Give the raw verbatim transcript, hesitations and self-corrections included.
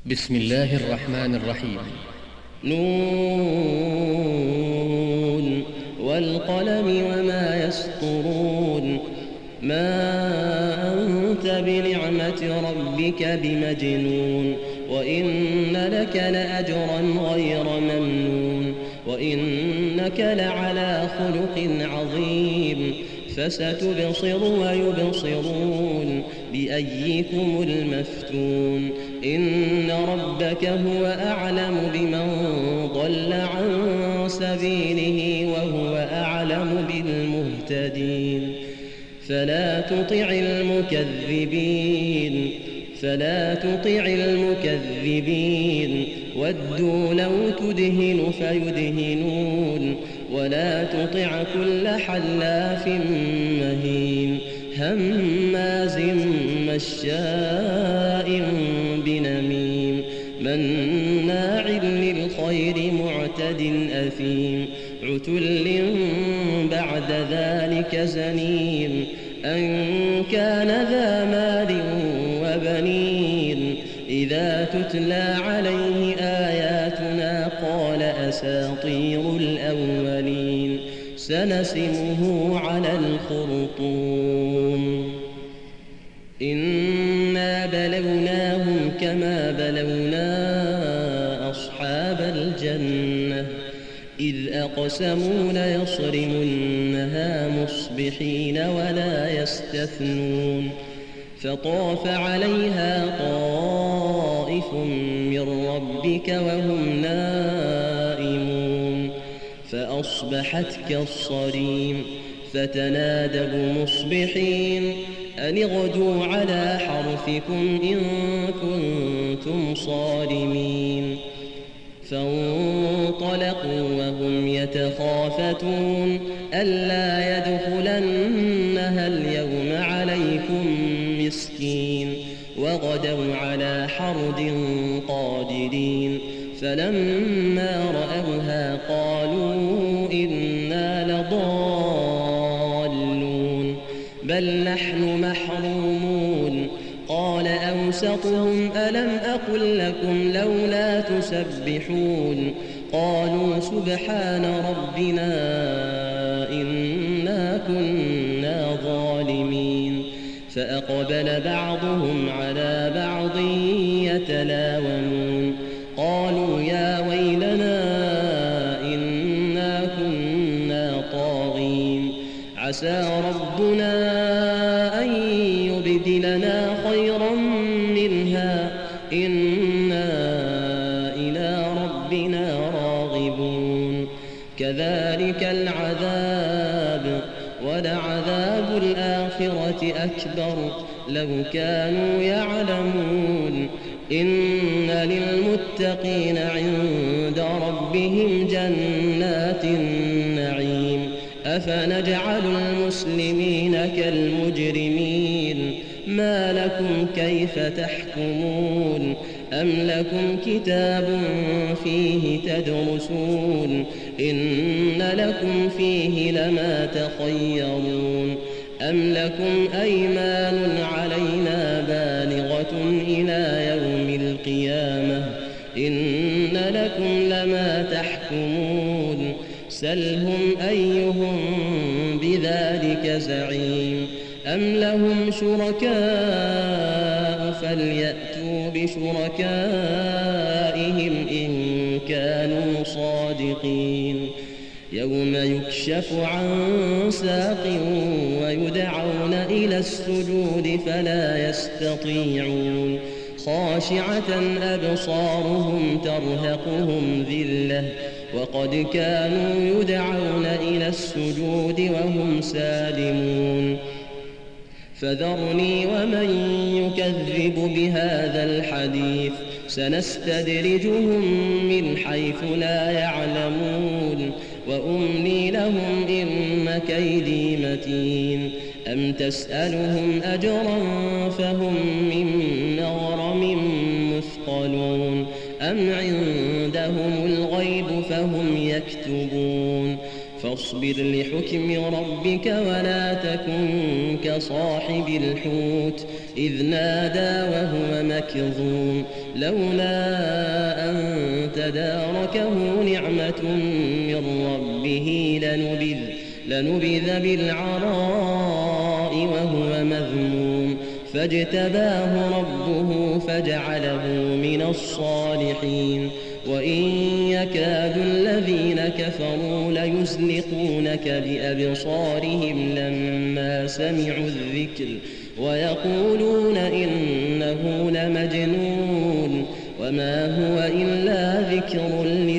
بسم الله الرحمن الرحيم. نون والقلم وما يسطرون. ما أنت بنعمة ربك بمجنون، وإن لك لأجرا غير ممنون، وإنك لعلى خلق عظيم. فستبصر ويبصرون بأيكم المفتون. إن ربك هو أعلم بمن ضل عن سبيله وهو أعلم بالمهتدين. فلا تطع المكذبين فلا تطع المكذبين ودوا لو تدهن فيدهنون. ولا تطع كل حلاف مهين هماز مشاء بنميم مناع للخير معتد أثيم عتل بعد ذلك زنيم أن كان ذا مال وبنين. إذا تتلى عليه آياتنا قال أساطير الأولين. سنسمه على الخرطوم. إنا بلوناهم كما بلونا أصحاب الجنة إذ أقسموا ليصرمنها مصبحين ولا يستثنون. فطاف عليها طائف من ربك وهم نائمون فأصبحت كالصريم. فتنادوا مصبحين أن اغدوا على حرثكم إن كنتم صارمين. فانطلقوا وهم يتخافتون ألا يدخلنها اليوم عليكم مسكين. وغدوا على حرد قادرين. فلما رأوها قالوا إنا لضالون بل نحن محرومون. قال أوسطهم ألم أقل لكم لولا تسبحون. قالوا سبحان ربنا إنا كنا ظالمين. فأقبل بعضهم على بعض يتلاومون قالوا يا ويلنا إنا كنا طاغين. عسى ربنا أن يبدلنا خيرا منها إنا إلى ربنا راغبون. كذلك العذاب ولعذاب الآخرة أكبر لو كانوا يعلمون. إن للمتقين عند ربهم جنات النعيم. أفنجعل المسلمين كالمجرمين ما لكم كيف تحكمون. أم لكم كتاب فيه تدرسون إن لكم فيه لما تخيرون. أم لكم أيمان علينا بالغة إلى يوم القيامة إن لكم لما تحكمون. سلهم أيهم بذلك زعيم. أم لهم شركاء فليأتوا بشركائهم إن كانوا صادقين. يوم يكشف عن ساق ويدعون إلى السجود فلا يستطيعون. خاشعة أبصارهم ترهقهم ذلة وقد كانوا يدعون إلى السجود وهم سالمون. فذرني ومن يكذب بهذا الحديث سنستدرجهم من حيث لا يعلمون وأملي لهم إن كيدي متين. أم تسألهم أجرا فهم من مغرم مثقلون أم عندهم الغيب فهم يكتبون. فاصبر لحكم ربك ولا تكن كصاحب الحوت إذ نادى وهو مكظوم لولا أن تداركه نعمة من ربه لنبذ, لنبذ بالعراء وهو مذموم فاجتباه ربه فجعله من الصالحين وإن يكاد الذين كفروا ليزلقونك بأبصارهم لما سمعوا الذكر ويقولون إنه لمجنون وما هو إلا ذكر